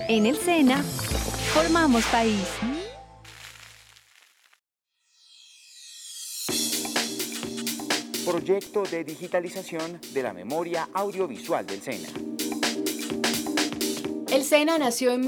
En el SENA, formamos país. Proyecto de digitalización de la memoria audiovisual del SENA. El SENA nació en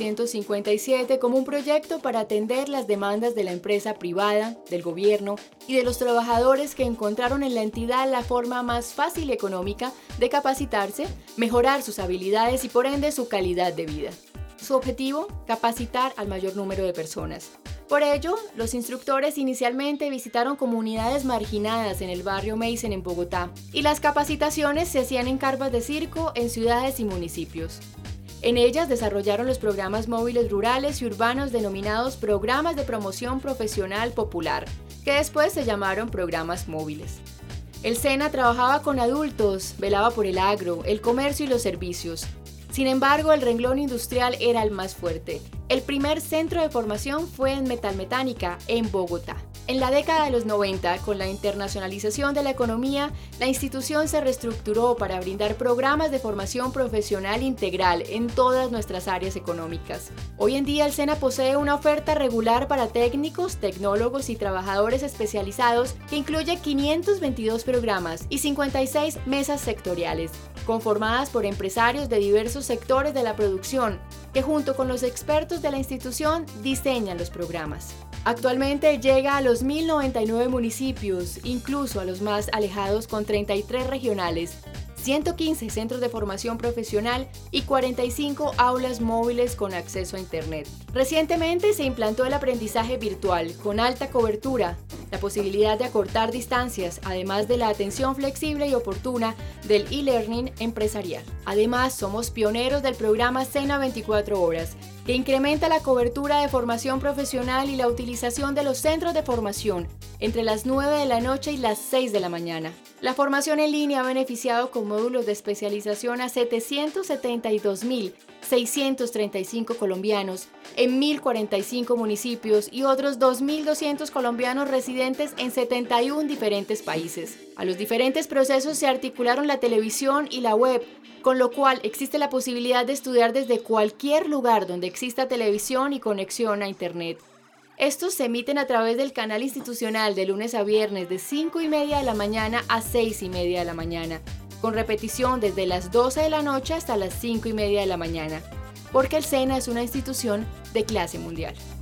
1957 como un proyecto para atender las demandas de la empresa privada, del gobierno y de los trabajadores que encontraron en la entidad la forma más fácil y económica de capacitarse, mejorar sus habilidades y por ende su calidad de vida. Su objetivo, capacitar al mayor número de personas. Por ello, los instructores inicialmente visitaron comunidades marginadas en el barrio Meissen en Bogotá y las capacitaciones se hacían en carpas de circo en ciudades y municipios. En ellas desarrollaron los programas móviles rurales y urbanos denominados Programas de Promoción Profesional Popular, que después se llamaron Programas Móviles. El SENA trabajaba con adultos, velaba por el agro, el comercio y los servicios. Sin embargo, el renglón industrial era el más fuerte. El primer centro de formación fue en metalmecánica, en Bogotá. En la década de los 90, con la internacionalización de la economía, la institución se reestructuró para brindar programas de formación profesional integral en todas nuestras áreas económicas. Hoy en día el SENA posee una oferta regular para técnicos, tecnólogos y trabajadores especializados que incluye 522 programas y 56 mesas sectoriales, conformadas por empresarios de diversos sectores de la producción, que junto con los expertos de la institución diseñan los programas. Actualmente llega a los 1.099 municipios, incluso a los más alejados con 33 regionales, 115 centros de formación profesional y 45 aulas móviles con acceso a Internet. Recientemente se implantó el aprendizaje virtual con alta cobertura, la posibilidad de acortar distancias, además de la atención flexible y oportuna del e-learning empresarial. Además, somos pioneros del programa SENA 24 Horas, que incrementa la cobertura de formación profesional y la utilización de los centros de formación entre las 9 de la noche y las 6 de la mañana. La formación en línea ha beneficiado con módulos de especialización a 772.635 colombianos en 1.045 municipios y otros 2.200 colombianos residentes en 71 diferentes países. A los diferentes procesos se articularon la televisión y la web, con lo cual existe la posibilidad de estudiar desde cualquier lugar donde exista televisión y conexión a Internet. Estos se emiten a través del canal institucional de lunes a viernes de 5:30 de la mañana a 6:30 de la mañana, con repetición desde las 12 de la noche hasta las 5:30 de la mañana, porque el SENA es una institución de clase mundial.